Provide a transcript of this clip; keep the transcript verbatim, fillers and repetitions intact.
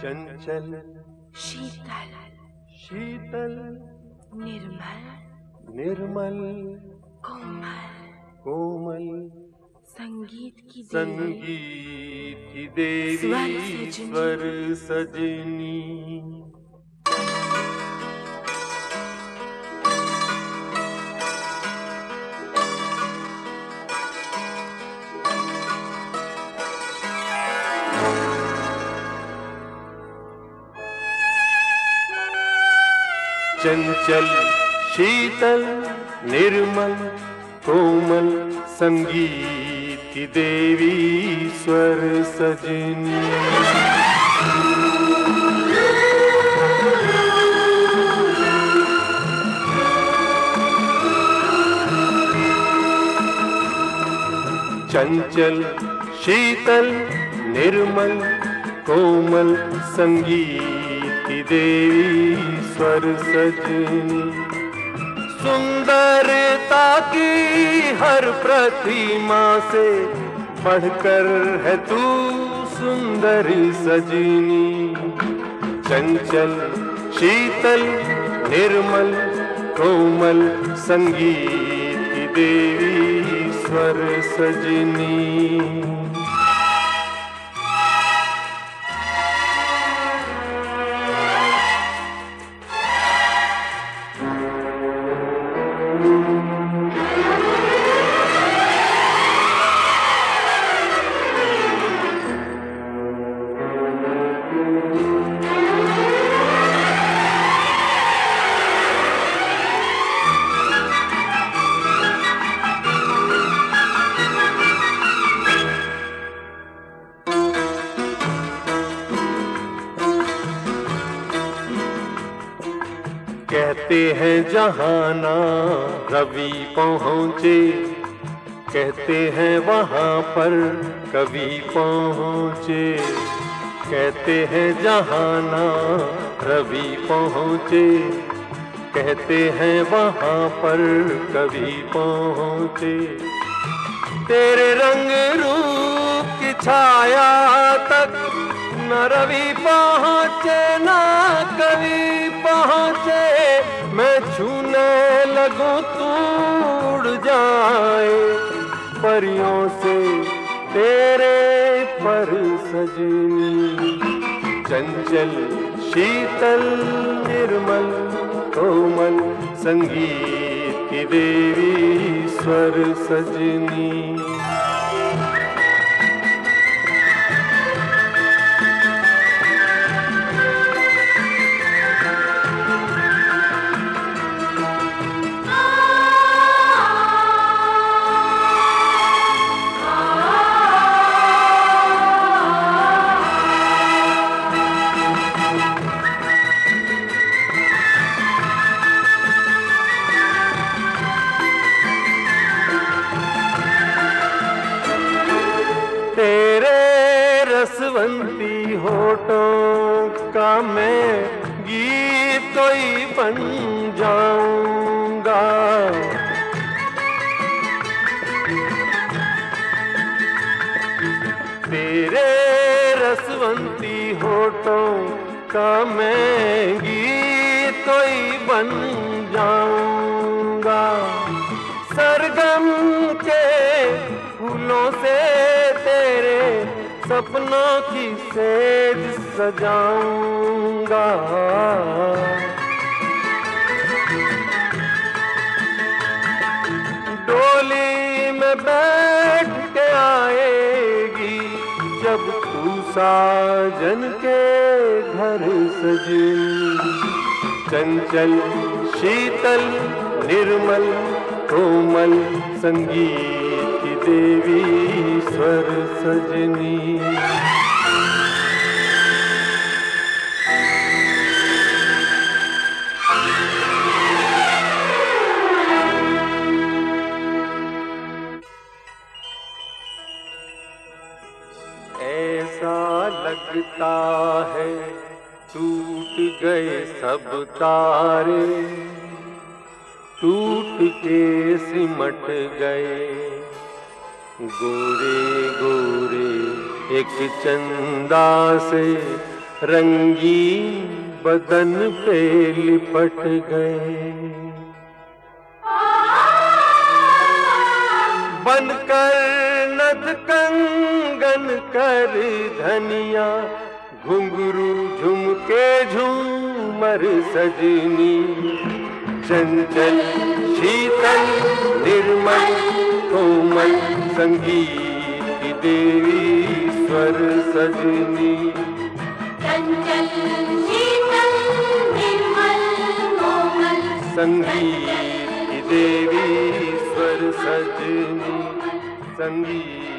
चंचल शीतल शीतल निर्मल निर्मल कोमल कोमल संगीत की संगीत की देवी स्वर सजनी। चंचल शीतल निर्मल कोमल संगीत की देवी स्वर सजनी। चंचल शीतल निर्मल कोमल संगीत की देवी स्वर सजनी। सुंदरता की हर प्रतिमा से बढ़कर है तू सुंदरी सजनी। चंचल शीतल निर्मल कोमल संगीत की देवी स्वर सजनी। कहते हैं जहाना रवि पहुँचे, कहते हैं वहाँ पर कभी पहुँचे। कहते हैं जहाना रवि पहुँचे, कहते हैं वहाँ पर कभी पहुँचे। तेरे रंग रूप की छाया तक न रवि पहुँचे न कभी पहुँचे। मैं छूने लगूं तू उड़ जाए परियों से तेरे पर सजनी। चंचल शीतल निर्मल कोमल संगीत की देवी स्वर सजनी। तेरे रसवंती होठों का मैं गीत कोई बन जाऊंगा। तेरे रसवंती होठों का मैं गीत कोई बन जाऊंगा। सरगम के फूलों से तेरे सपनों की सेज सजाऊंगा। डोली में बैठ के आएगी जब तू साजन के घर सजनी। चंचल शीतल निर्मल कोमल संगीत की देवी स्वर सजनी। ऐसा लगता है टूट गए सब तारे, टूट के सिमट गए गोरे गोरे एक चंदा से रंगीन बदन पे लिपट गए। बनकर नथ कंगन कर धनिया, घुंघरू झुमके झूमर सजनी। चंचल शीतल निर्मल कोमल, संगीत की देवी स्वर सजनी। चंचल शीतल निर्मल कोमल, संगीत की देवी स्वर सजनी। संगीत